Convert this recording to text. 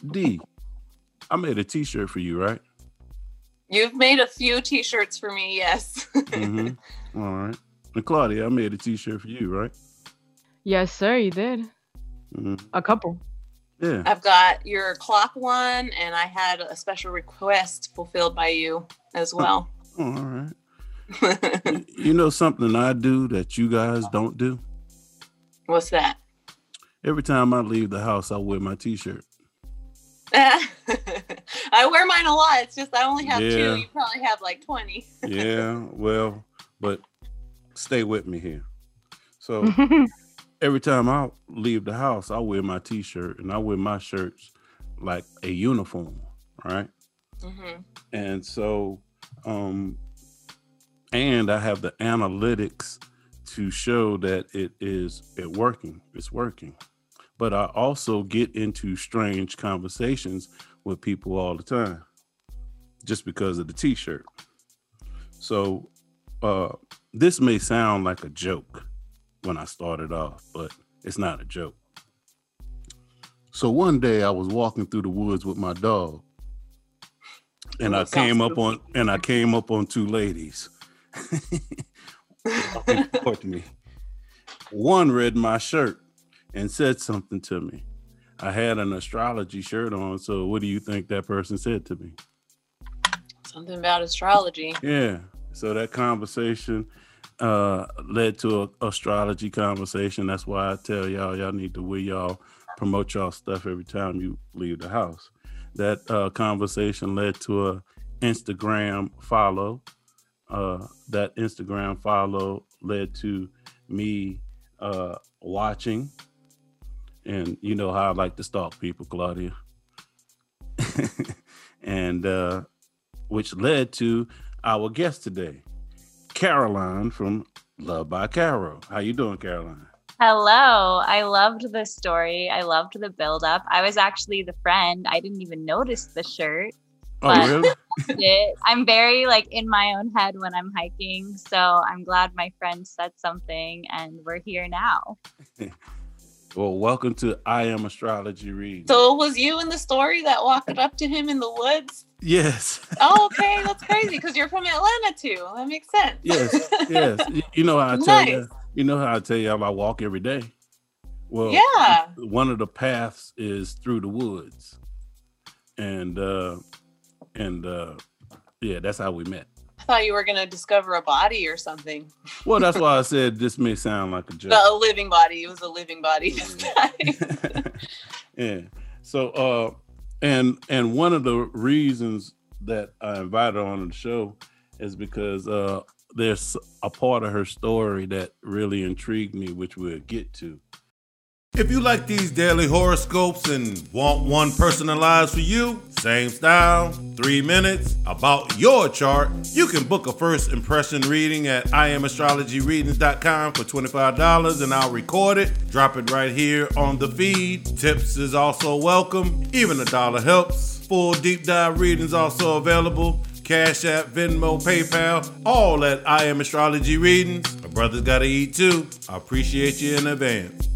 D, I made a t-shirt for you, right? You've made a few t-shirts for me, yes. Mm-hmm. All right. And Claudia, I made a t-shirt for you, right? Yes, sir, you did. Mm-hmm. A couple. Yeah. I've got your clock one, and I had a special request fulfilled by you as well. Oh, all right. You know something I do that you guys don't do? What's that? Every time I leave the house, I wear my t-shirt. I wear mine a lot. It's just I only have 2. Yeah. You probably have like 20. Yeah, well, but stay with me here. So every time I leave the house, I wear my t-shirt and I wear my shirts like a uniform, right? Mm-hmm. And so, and I have the analytics to show that it's working. But I also get into strange conversations with people all the time just because of the t-shirt. So this may sound like a joke when I started off, but it's not a joke. So one day I was walking through the woods with my dog, and I came up on 2 ladies. Walking toward me. One read my shirt and said something to me. I had an astrology shirt on, so what do you think that person said to me? Something about astrology. Yeah. So that conversation led to an astrology conversation. That's why I tell y'all need to wear y'all, promote y'all stuff every time you leave the house. That conversation led to a Instagram follow. That Instagram follow led to me watching. And you know how I like to stalk people, Claudia. And which led to our guest today, Caroline from Love by Caro. How you doing, Caroline? Hello. I loved the story. I loved the build-up. I was actually the friend. I didn't even notice the shirt. Oh, really? I'm very in my own head when I'm hiking. So I'm glad my friend said something and we're here now. Well, welcome to I Am Astrology Reading. So it was you in the story that walked up to him in the woods? Yes. Oh, okay. That's crazy because you're from Atlanta too. That makes sense. Yes. You know how I tell you. You know how I tell you I walk every day. Well, yeah. One of the paths is through the woods, and yeah, that's how we met. I thought you were going to discover a body or something. Well, that's why I said this may sound like a joke. A living body. It was a living body. Yeah. So, and one of the reasons that I invited her on the show is because there's a part of her story that really intrigued me, which we'll get to. If you like these daily horoscopes and want one personalized for you, same style, 3 minutes, about your chart, you can book a first impression reading at IamAstrologyReadings.com for $25 and I'll record it, drop it right here on the feed. Tips is also welcome, even $1 helps. Full deep dive readings also available. Cash App, Venmo, PayPal, all at I Am Astrology Readings. My brother's gotta eat too. I appreciate you in advance.